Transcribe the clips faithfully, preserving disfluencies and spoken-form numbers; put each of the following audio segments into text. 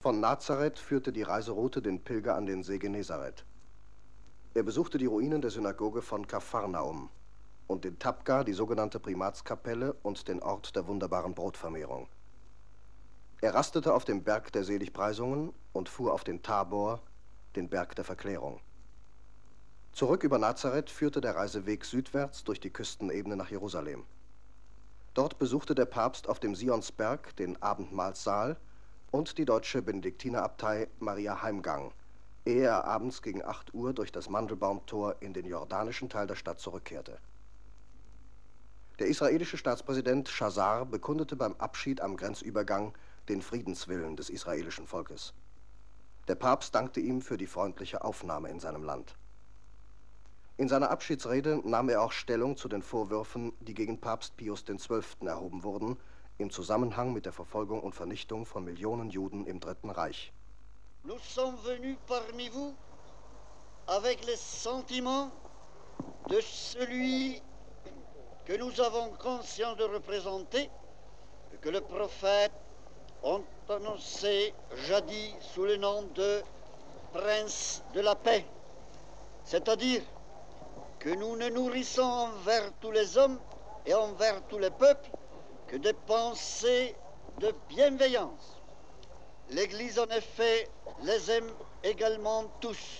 Von Nazareth führte die Reiseroute den Pilger an den See Genezareth. Er besuchte die Ruinen der Synagoge von Kapharnaum und den Tabqa, die sogenannte Primatskapelle und den Ort der wunderbaren Brotvermehrung. Er rastete auf dem Berg der Seligpreisungen und fuhr auf den Tabor, den Berg der Verklärung. Zurück über Nazareth führte der Reiseweg südwärts durch die Küstenebene nach Jerusalem. Dort besuchte der Papst auf dem Sionsberg den Abendmahlsaal und die deutsche Benediktinerabtei Maria Heimgang, ehe er abends gegen acht Uhr durch das Mandelbaumtor in den jordanischen Teil der Stadt zurückkehrte. Der israelische Staatspräsident Shazar bekundete beim Abschied am Grenzübergang den Friedenswillen des israelischen Volkes. Der Papst dankte ihm für die freundliche Aufnahme in seinem Land. In seiner Abschiedsrede nahm er auch Stellung zu den Vorwürfen, die gegen Papst Pius der Zwölfte erhoben wurden, im Zusammenhang mit der Verfolgung und Vernichtung von Millionen Juden im Dritten Reich. Nous sommes venus parmi vous avec les sentiments de celui que nous avons conscience de représenter, que le prophète ont annoncé jadis sous le nom de prince de la paix, c'est-à-dire que nous ne nourrissons envers tous les hommes et envers tous les peuples que des pensées de bienveillance. L'Église, en effet, les aime également tous.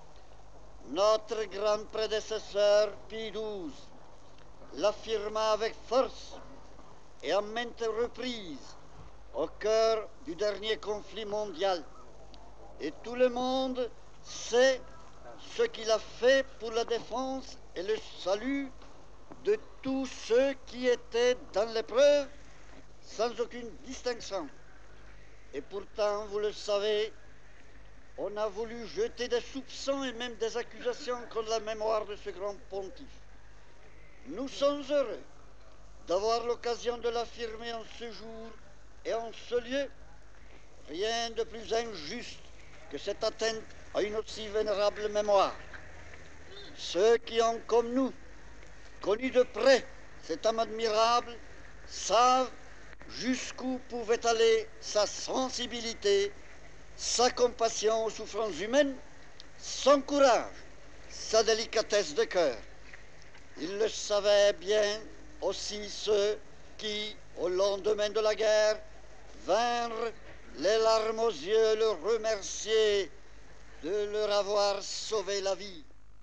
Notre grand prédécesseur Pie douze l'affirma avec force et à maintes reprises au cœur du dernier conflit mondial. Et tout le monde sait ce qu'il a fait pour la défense et le salut de tous ceux qui étaient dans l'épreuve, sans aucune distinction. Et pourtant, vous le savez, on a voulu jeter des soupçons et même des accusations contre la mémoire de ce grand pontife. Nous sommes heureux d'avoir l'occasion de l'affirmer en ce jour et en ce lieu. Rien de plus injuste que cette atteinte à une aussi vénérable mémoire. Ceux qui ont, comme nous, connu de près cet homme admirable, savent jusqu'où pouvait aller sa sensibilité, sa compassion aux souffrances humaines, son courage, sa délicatesse de cœur. Ils le savaient bien aussi ceux qui, au lendemain de la guerre, vinrent les larmes aux yeux le remercier de leur avoir sauvé la vie.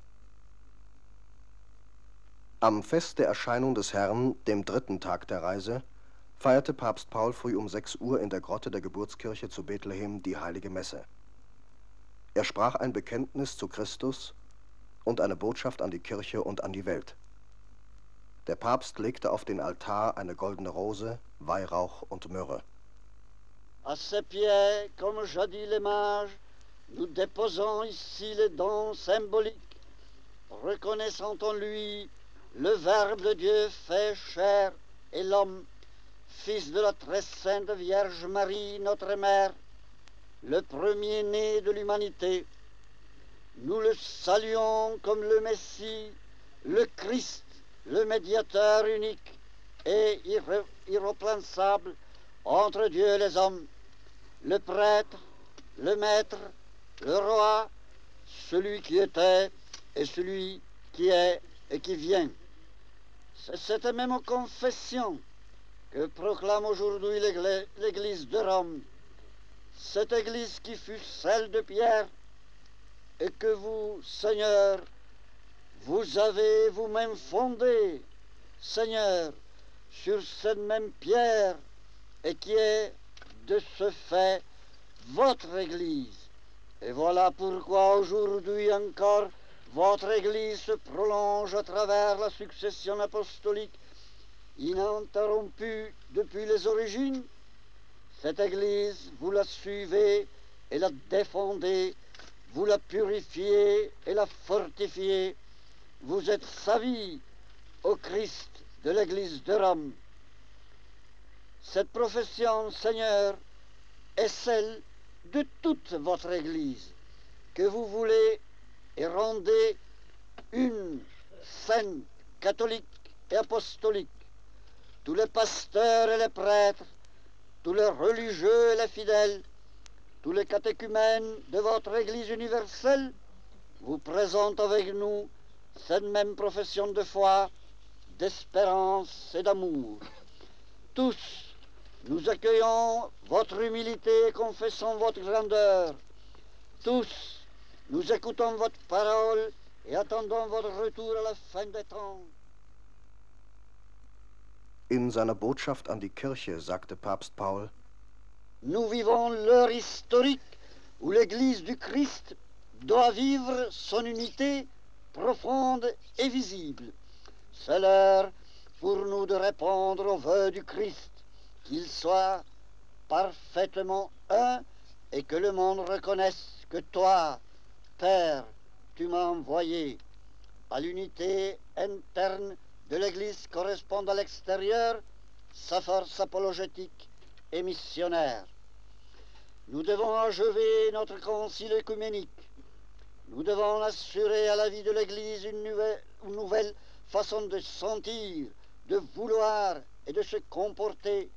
Am Fest der Erscheinung des Herrn, dem dritten Tag der Reise, feierte Papst Paul früh um sechs Uhr in der Grotte der Geburtskirche zu Bethlehem die Heilige Messe. Er sprach ein Bekenntnis zu Christus und eine Botschaft an die Kirche und an die Welt. Der Papst legte auf den Altar eine goldene Rose, Weihrauch und Myrrhe. À ses pieds, comme jadis les mages, nous déposons ici les dons symboliques, reconnaissant en lui le Verbe de Dieu fait chair et l'homme, Fils de la très sainte Vierge Marie, notre Mère, le premier-né de l'humanité. Nous le saluons comme le Messie, le Christ, le médiateur unique et irré- irremplaçable entre Dieu et les hommes, le prêtre, le maître, le roi, celui qui était et celui qui est et qui vient. C'est cette même confession que proclame aujourd'hui l'Église, l'Église de Rome, cette Église qui fut celle de Pierre et que vous, Seigneur, vous avez vous-même fondée, Seigneur, sur cette même pierre et qui est de ce fait votre Église. Et voilà pourquoi aujourd'hui encore votre Église se prolonge à travers la succession apostolique ininterrompue depuis les origines. Cette Église, vous la suivez et la défendez, vous la purifiez et la fortifiez. Vous êtes sa vie au Christ de l'Église de Rome. Cette profession, Seigneur, est celle de toute votre Église, que vous voulez et rendez une, sainte, catholique et apostolique. Tous les pasteurs et les prêtres, tous les religieux et les fidèles, tous les catéchumènes de votre Église universelle vous présentent avec nous cette même profession de foi, d'espérance et d'amour. Tous, nous accueillons votre humilité et confessons votre grandeur. Tous, nous écoutons votre parole et attendons votre retour à la fin des temps. In seiner Botschaft an die Kirche sagte Papst Paul: Nous vivons l'heure historique où l'Église du Christ doit vivre son unité profonde et visible. C'est l'heure pour nous de répondre aux vœux du Christ, qu'il soit parfaitement un et que le monde reconnaisse que toi, Père, tu m'as envoyé. À l'unité interne de l'Église correspond à l'extérieur sa force apologétique et missionnaire. Nous devons achever notre concile œcuménique. Nous devons assurer à la vie de l'Église une nouvelle, une nouvelle façon de sentir, de vouloir et de se comporter,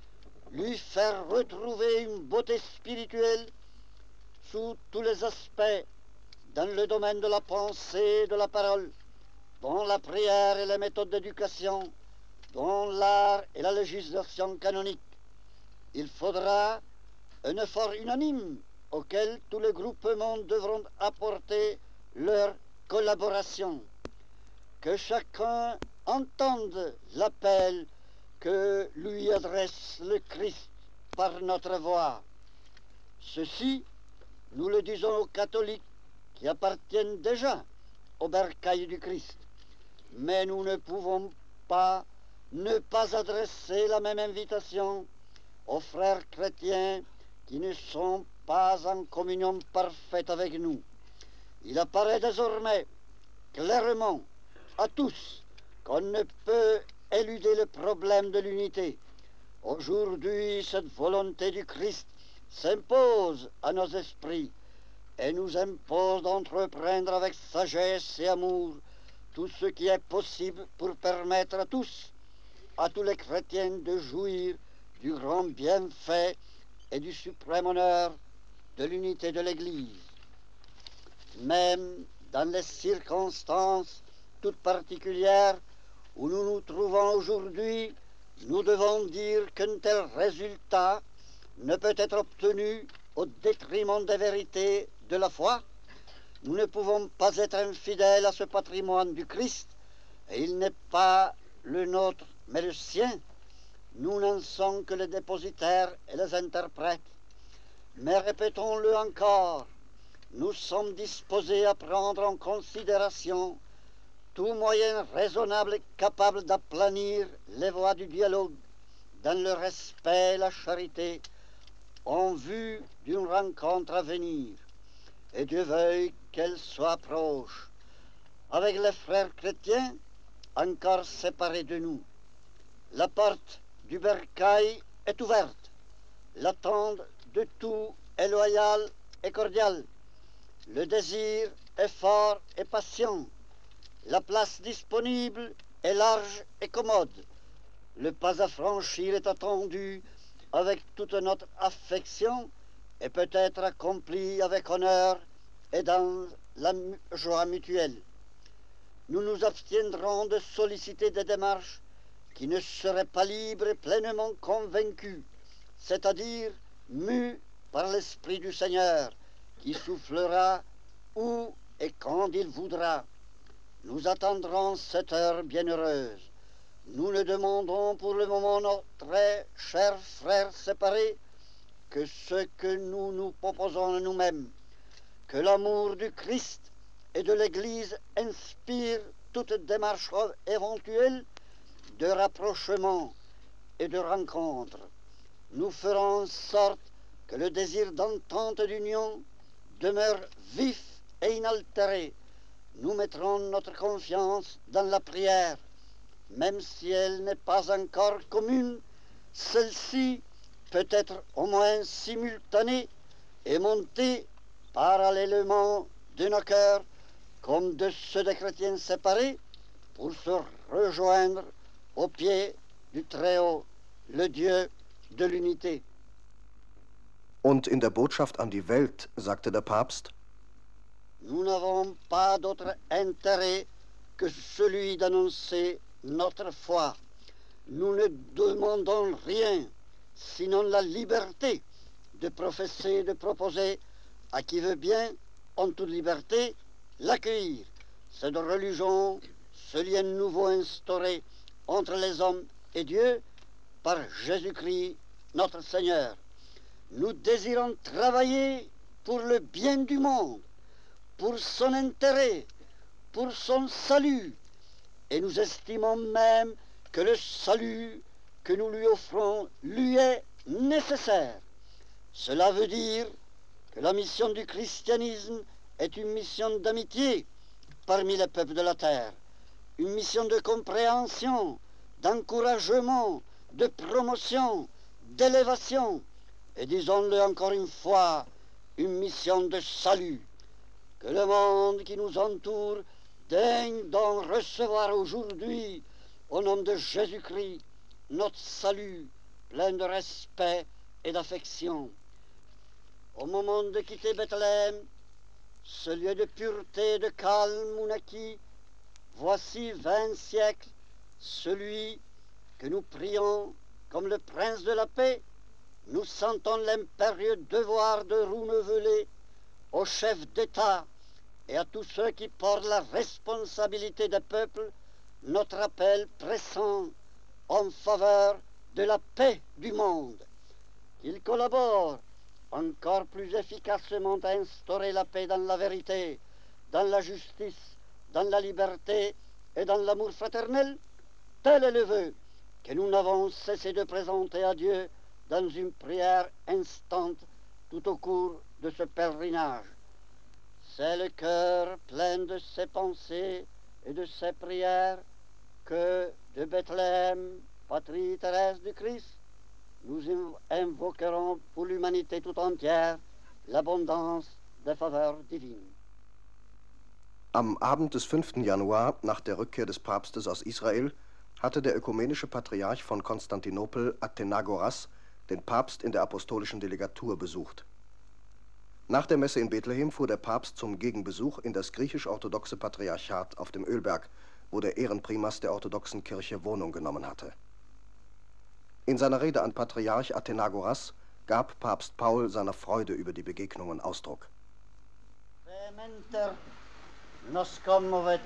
lui faire retrouver une beauté spirituelle sous tous les aspects, dans le domaine de la pensée et de la parole, dans la prière et les méthodes d'éducation, dans l'art et la législation canonique. Il faudra un effort unanime auquel tous les groupements devront apporter leur collaboration. Que chacun entende l'appel que lui adresse le Christ par notre voix. Ceci, nous le disons aux catholiques qui appartiennent déjà au bercail du Christ. Mais nous ne pouvons pas ne pas adresser la même invitation aux frères chrétiens qui ne sont pas en communion parfaite avec nous. Il apparaît désormais clairement à tous qu'on ne peut éluder le problème de l'unité. Aujourd'hui, cette volonté du Christ s'impose à nos esprits et nous impose d'entreprendre avec sagesse et amour tout ce qui est possible pour permettre à tous, à tous les chrétiens de jouir du grand bienfait et du suprême honneur de l'unité de l'Église. Même dans les circonstances toutes particulières où nous nous trouvons aujourd'hui, nous devons dire qu'un tel résultat ne peut être obtenu au détriment des vérités de la foi. Nous ne pouvons pas être infidèles à ce patrimoine du Christ, et il n'est pas le nôtre, mais le sien. Nous n'en sommes que les dépositaires et les interprètes. Mais répétons-le encore, nous sommes disposés à prendre en considération tout moyen raisonnable capable d'aplanir les voies du dialogue dans le respect et la charité en vue d'une rencontre à venir. Et Dieu veuille qu'elle soit proche, avec les frères chrétiens encore séparés de nous. La porte du bercail est ouverte, l'attente de tout est loyale et cordiale, le désir est fort et patient, la place disponible est large et commode, le pas à franchir est attendu avec toute notre affection et peut être accompli avec honneur et dans la joie mutuelle. Nous nous abstiendrons de solliciter des démarches qui ne seraient pas libres et pleinement convaincus, c'est-à-dire mus par l'Esprit du Seigneur, qui soufflera où et quand il voudra. Nous attendrons cette heure bienheureuse. Nous ne demandons pour le moment nos très chers frères séparés que ce que nous nous proposons à nous-mêmes, que l'amour du Christ et de l'Église inspire toute démarche éventuelle de rapprochement et de rencontre. Nous ferons en sorte que le désir d'entente et d'union demeure vif et inaltéré. Nous mettrons notre confiance dans la prière. Même si elle n'est pas encore commune, celle-ci peut être au moins simultanée et montée parallèlement de nos cœurs comme de ceux des chrétiens séparés pour se rejoindre au pied du Très-Haut, le Dieu de l'unité. Und in der Botschaft an die Welt sagte der Papst: Nous n'avons pas d'autre intérêt que celui d'annoncer notre foi. Nous ne demandons rien, sinon la liberté de professer, de proposer à qui veut bien, en toute liberté, l'accueillir. Cette religion, ce lien nouveau instauré entre les hommes et Dieu par Jésus-Christ, notre Seigneur. Nous désirons travailler pour le bien du monde, pour son intérêt, pour son salut. Et nous estimons même que le salut que nous lui offrons lui est nécessaire. Cela veut dire que la mission du christianisme est une mission d'amitié parmi les peuples de la terre, une mission de compréhension, d'encouragement, de promotion, d'élévation, et disons-le encore une fois, une mission de salut. Que le monde qui nous entoure daigne donc recevoir aujourd'hui, au nom de Jésus-Christ, notre salut plein de respect et d'affection. Au moment de quitter Bethléem, ce lieu de pureté et de calme où naquit, voici vingt siècles, celui que nous prions comme le prince de la paix, nous sentons l'impérieux devoir de renouveler aux chefs d'État et à tous ceux qui portent la responsabilité des peuples notre appel pressant en faveur de la paix du monde. Qu'ils collaborent encore plus efficacement à instaurer la paix dans la vérité, dans la justice, dans la liberté et dans l'amour fraternel. Tel est le vœu que nous n'avons cessé de présenter à Dieu dans une prière instante tout au cours de ce pèlerinage. C'est le cœur plein de ses pensées et de ses prières que de Bethléem, patrie terrestre du Christ, nous invoquerons pour l'humanité tout entière l'abondance des faveurs divines. Am Abend des fünften Januar, nach der Rückkehr des Papstes aus Israel, hatte der ökumenische Patriarch von Konstantinopel, Athenagoras, den Papst in der apostolischen Delegatur besucht. Nach der Messe in Bethlehem fuhr der Papst zum Gegenbesuch in das griechisch-orthodoxe Patriarchat auf dem Ölberg, wo der Ehrenprimas der orthodoxen Kirche Wohnung genommen hatte. In seiner Rede an Patriarch Athenagoras gab Papst Paul seiner Freude über die Begegnungen Ausdruck. Vehementer nos commovet,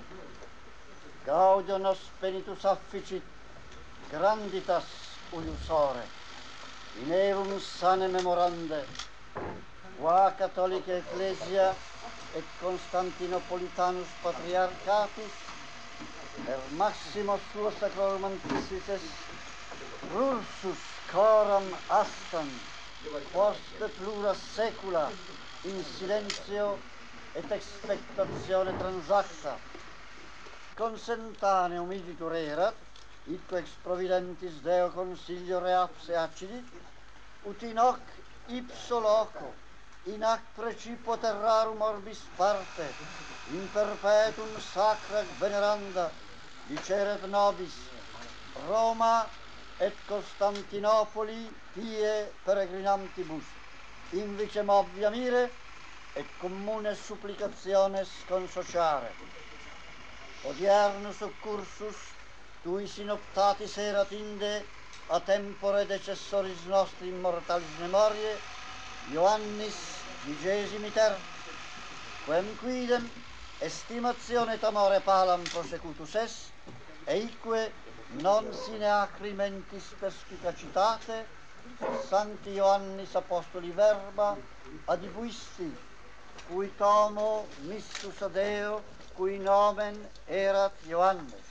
gaudio nos penitus afficit, granditas uiusore, in evum sane memorande, qua catholica ecclesia et Constantinopolitanus patriarchatus, per maximo suo sacrorum antiquites, rursus coram astam, post plura secula, in silenzio et expectatione transacta. Consentaneum igitur erat, itque ex providentis Deo consiglio reapse accidit, ut in hoc ipso loco, in ac precipo terrarum orbis parte, in perpetuum sacra veneranda, diceret nobis, Roma et Constantinopoli pie peregrinantibus, invicem obvia mire et communes supplicationes consociare. Odiernus cursus tui synoptatis erat inde a tempore decessoris nostri immortalis memoriae, Ioannis vigesimi ter, quem quidem estimatione et amore palam prosecutus est, eique non sine acrimentis perspicacitate, Sancti Ioannis Apostoli verba adibuisti, cui tomo missus a Deo, cui nomen erat Ioannes.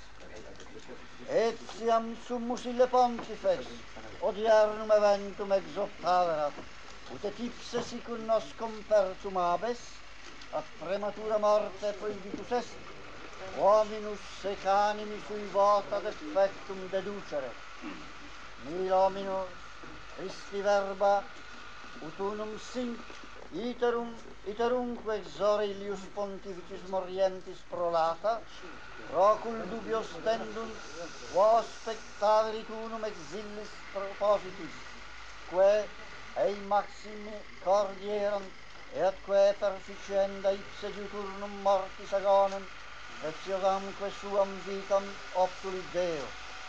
Etiam summus ille pontifex, odiernum eventum exoptaverat, ut et ipse sicur nos compertum abes, ad prematura morte prohibitus est, hominus sec animi sui vota defectum deducere. Nil hominus Christi verba, ut unum sinc, iterum, iterumque exore Ilius pontificis morientis prolata, procul dubio stendum, quo spectaverit unum ex illis propositis, que ei maximi cordieram, et atque perficenda ipse diuturnum mortis agonem, preciosamque suam vitam obtulit Deo.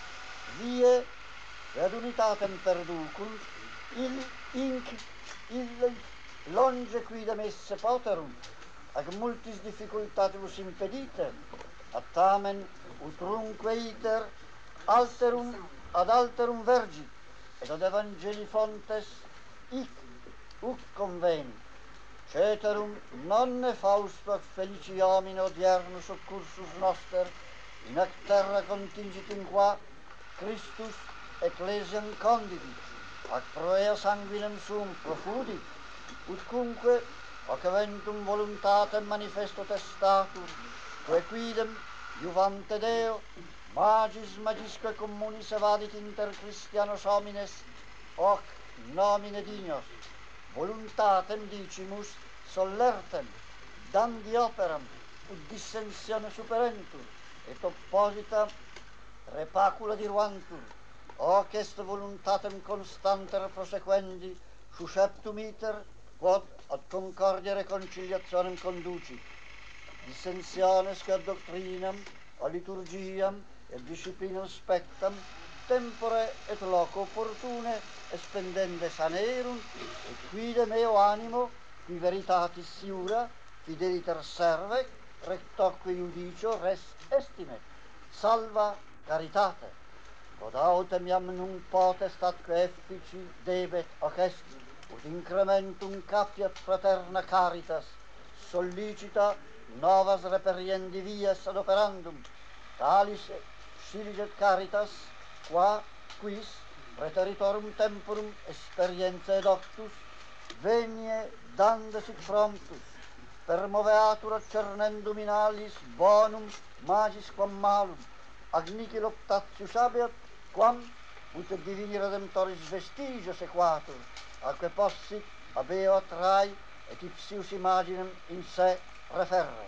Vie, et unitatem perducum, il inc, il longe quidem esse poterum, ac multis difficultatibus impedite, at tamen utrumque iter alterum ad alterum vergit, et ad Evangelii fontes hic uc conveni, ceterum nonne fausto ac felici homine odiernus occursus noster, in ac terra contingit in qua Christus ecclesiam condidit, ac proea sanguinem suum profudit, utcunque hoc eventum voluntatem manifesto testatur, quae quidem iuvante Deo magis magisque communis evadit inter Christianos homines, hoc nomine dignos, voluntatem dicimus sollertem, dandi operam, ut dissensione superentur, et opposita repacula diruantur, hoc est voluntatem constanter prosequendi, susceptum iter, quod ad concordia reconciliationem conducit. Dissensiones che ad doctrinam, a liturgiam, et disciplinam spectam, tempore et loco opportune expendende sanerunt, et quide meo animo, qui veritatis siura, fideliter servec, rectoque iudicio res estimet, salva caritate. Quod autem iam nunc potest atque effici debet hoc est, ut incrementum capiat fraterna caritas, sollicita novas reperiendi vias ad operandum, talis sciligit caritas, qua quis preteritorum temporum experienzae doctus, venie danda sic promptus, permoveatur accernendum in alis bonum magis quam malum, ac nihil optatius habeat, quam ut divini redemptoris vestigio sequatur, acque possit abeo atrai et ipsius imaginem in se referre.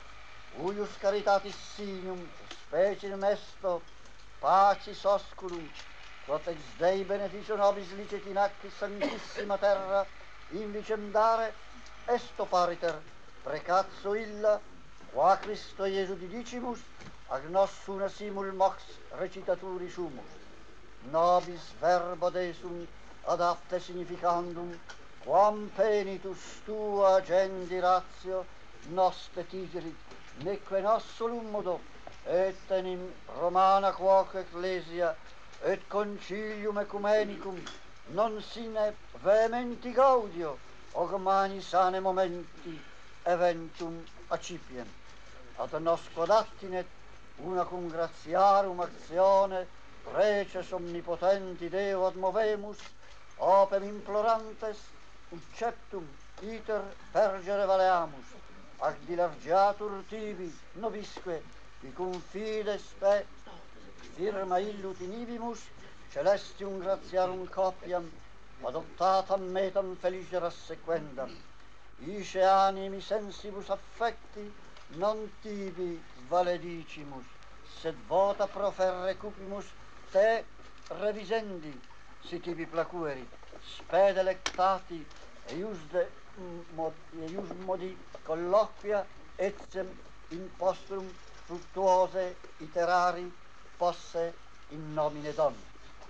Uius caritatis sinium, speciem esto, pacis osculum, quod ex Dei beneficio nobis licet in accis sanctissima terra, invicem dare, esto pariter, precatio illa, qua Christo Iesu didicimus, ac nos una simul mox recitaturi sumus. Nobis verbo desunt ad apte significandum, quam penitus tua gendi ratio noste tigerit, neque nos solum modo, et enim Romana quoque ecclesia, et concilium ecumenicum, non sine vehementi gaudio, hoc mani sane momenti eventum accipiem. Ad nos quod attinet una cum gratiarum actione, preces omnipotenti Deo ad movemus, opem implorantes, ucceptum iter pergere valeamus, ac dilargiatur tibi nobisque, qui cum fide spe firma illut inibimus, celestium gratiarum copiam, adoptatam metam felicere sequendam. Isce animi sensibus affecti, non tibi valedicimus, sed vota proferre cupimus te revisendi, si tibi placuerit, spede lectati, eiusde mod, eius modi colloquia etsem in postrum fructuose iterari posse in nomine Domini.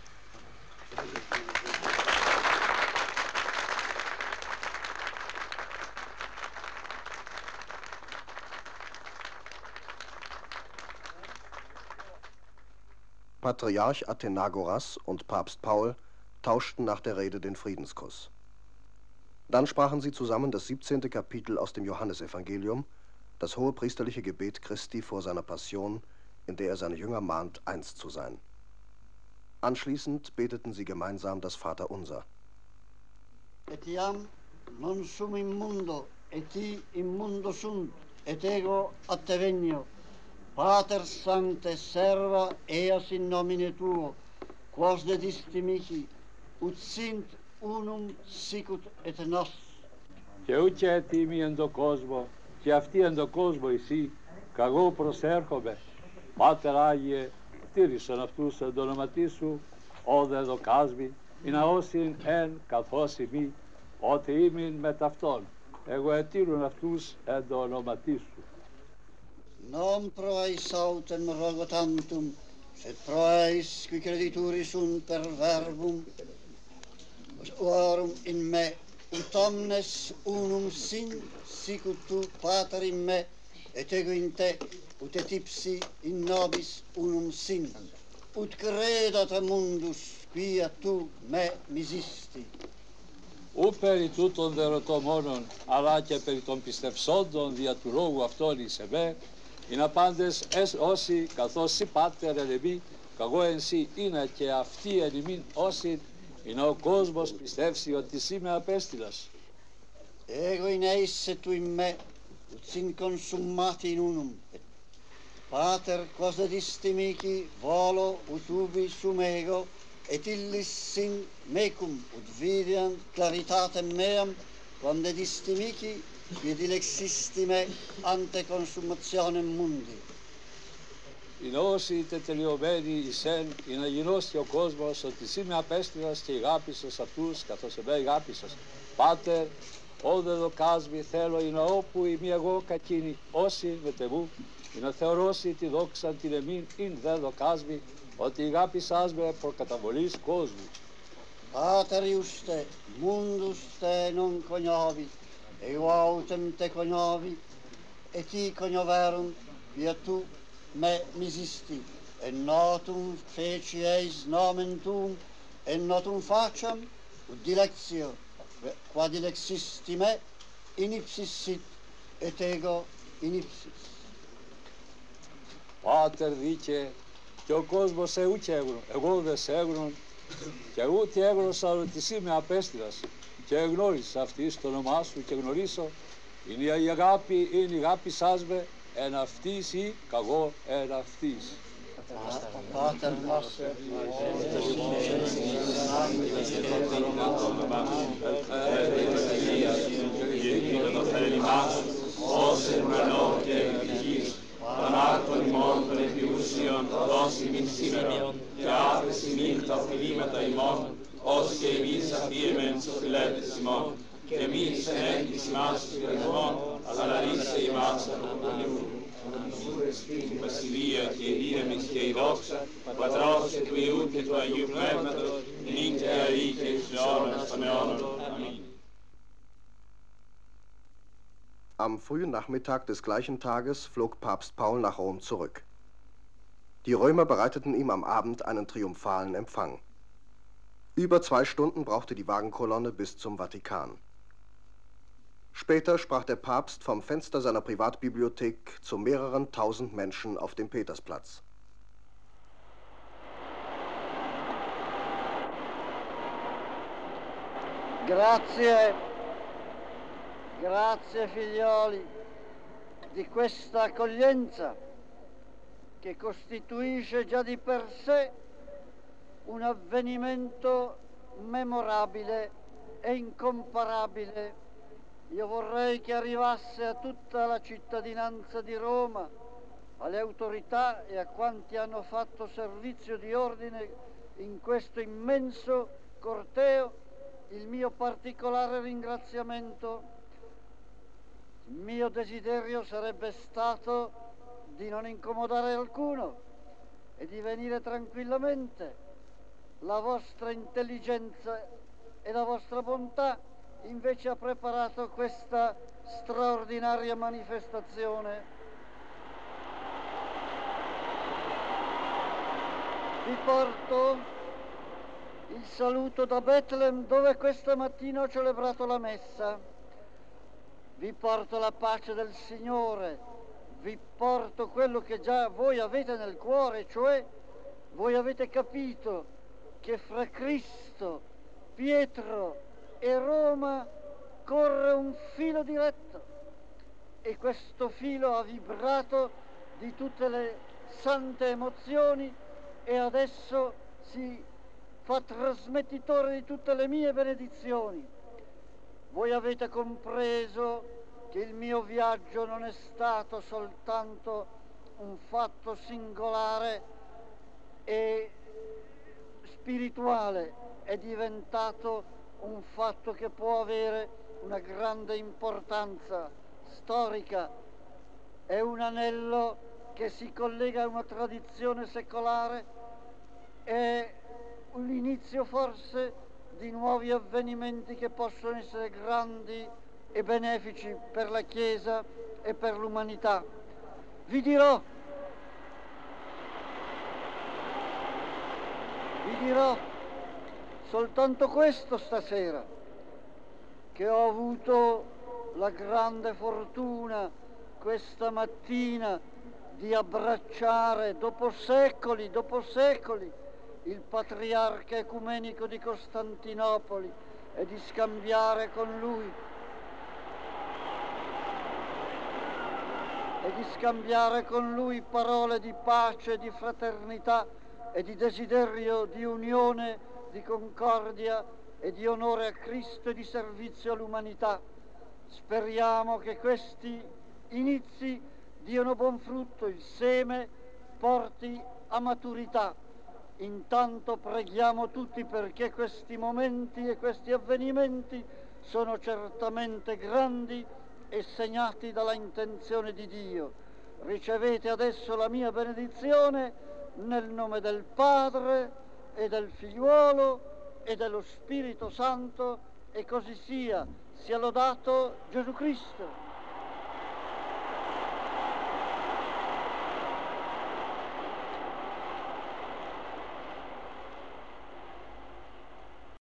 Patriarch Athenagoras und Papst Paul tauschten nach der Rede den Friedenskuss. Dann sprachen sie zusammen das siebzehnte Kapitel aus dem Johannesevangelium, das hohepriesterliche Gebet Christi vor seiner Passion, in der er seine Jünger mahnt, eins zu sein. Anschließend beteten sie gemeinsam das Vaterunser. Et iam non sum in mundo, et i in mundo sunt, et ego ad te venio. Pater Sancte, serva eas in nomine tuo, quos dedisti mihi, ut sint unum sicut et nos. Και ούκε έτοιμοι εν το κόσμο, και αυτοί εν το κόσμο εσύ, κ' εγώ προσέρχομαι. Πάτερ Άγιε, τήρησον αυτούς εν το όνοματί σου, όδε δοκάσμη, ή να όσην εν καθώς ημί, ότι ήμην με ταυτόν. Εγώ ετήρουν αυτούς εν το όνοματί σου. Non proeis autem rogotantum, sed proeis qui credituri sunt per verbum, orum in me, ut omnes unum sin, sic ut tu, Pater, in me, et ego in te, ut et ipsi in nobis unum sin, ut credat mundus, quia tu me misisti. Ου περί τούτων δε ρωτώ μόνον, αλλά και περί των πιστευσόντων δια του λόγου αυτόν εις εμέ, είναι απάντες εσ όσοι καθώς σοι Πάτερ εν εμεί, καγώ εν σοι είναι και αυτοί εν ημίν όσοι, είναι ο κόσμος πιστεύσει ότι σοι με απέστειλας. Ego in eis et tu in me, ut sin consummati in unum. Pater, quas dedisti mihi volo ut ubi sum ego, et illis sin mecum ut videam claritatem meam, quam dedisti mihi, qui dilexisti me ante consummationem mundi. Είναι όσοι είτε τελειωμένοι εις εν, είναι να γινώσει ο κόσμος ότι σοι με απέστειλας και ηγάπησος αυτούς καθώς εμέ ηγάπησος. Πάτερ, ό δε δοκάσμη θέλω είναι όπου ημί εγώ κακίνη όσοι με τεμού, είναι να θεωρώσει τη δόξα την εμήν ειν δε δοκάσμη, ότι ηγάπησάς με προκαταβολής κόσμου. Pater iuste, mundus te non cognovi, ego autem te cognovi, et ti cognoverum, via tu me misisti, et notum feci eis nomen tuum, et notum facem, ut dilectio, qua dilexisti me, in ipsis sit, et ego in ipsis. Πάτερ δίκαι, και ο κόσμος σε ούκε έγνω, εγώ δε σε έγνω, και ούτε έγνωσα ότι σοι με απέστειλας, και εγνώρισα αυτή στο όνομά σου και γνωρίσω, είναι η αγάπη, είναι η αγάπη σας με, εν αυτής ή καγώ εν αυτής. Pater noster, Πανάρτων ημών των επιούσιων, δώσει μην σήμερον, και άφεση μην τα οφειλήματα ημών, ως και εμείς αφίεμεν τους φιλέτες ημών, και εμείς εν έγκυση μας τους πειρασμών, αλλά ρίσε ημάς από τον πολιού. Σου εστίν η βασιλεία και η δύναμη και η δόξα, Πατρός και του Υιού και του Αγίου Πνεύματος, νυν και αεί και εις αιώνας των αιώνων. Αμήν. Am frühen Nachmittag des gleichen Tages flog Papst Paul nach Rom zurück. Die Römer bereiteten ihm am Abend einen triumphalen Empfang. Über zwei Stunden brauchte die Wagenkolonne bis zum Vatikan. Später sprach der Papst vom Fenster seiner Privatbibliothek zu mehreren tausend Menschen auf dem Petersplatz. grazie, grazie figlioli di questa accoglienza che costituisce già di per sé un avvenimento memorabile e incomparabile. Io vorrei che arrivasse a tutta la cittadinanza di Roma, alle autorità e a quanti hanno fatto servizio di ordine in questo immenso corteo il mio particolare ringraziamento. Il mio desiderio sarebbe stato di non incomodare alcuno e di venire tranquillamente. La vostra intelligenza e la vostra bontà invece ha preparato questa straordinaria manifestazione. Vi porto il saluto da Betlem, dove questa mattina ho celebrato la messa. Vi porto la pace del Signore, vi porto quello che già voi avete nel cuore, cioè voi avete capito che fra Cristo, Pietro e Roma corre un filo diretto e questo filo ha vibrato di tutte le sante emozioni e adesso si fa trasmettitore di tutte le mie benedizioni. Voi avete compreso che il mio viaggio non è stato soltanto un fatto singolare e spirituale, è diventato un fatto che può avere una grande importanza storica. È un anello che si collega a una tradizione secolare, è l'inizio forse di nuovi avvenimenti che possono essere grandi e benefici per la Chiesa e per l'umanità. Vi dirò, vi dirò soltanto questo stasera, che ho avuto la grande fortuna questa mattina di abbracciare dopo secoli, dopo secoli, il patriarca ecumenico di Costantinopoli e di scambiare con lui e di scambiare con lui parole di pace, di fraternità e di desiderio di unione, di concordia e di onore a Cristo e di servizio all'umanità. Speriamo che questi inizi diano buon frutto, il seme porti a maturità. Intanto preghiamo tutti perché questi momenti e questi avvenimenti sono certamente grandi e segnati dalla intenzione di Dio. Ricevete adesso la mia benedizione nel nome del Padre e del Figliuolo e dello Spirito Santo, e così sia. Sia lodato Gesù Cristo.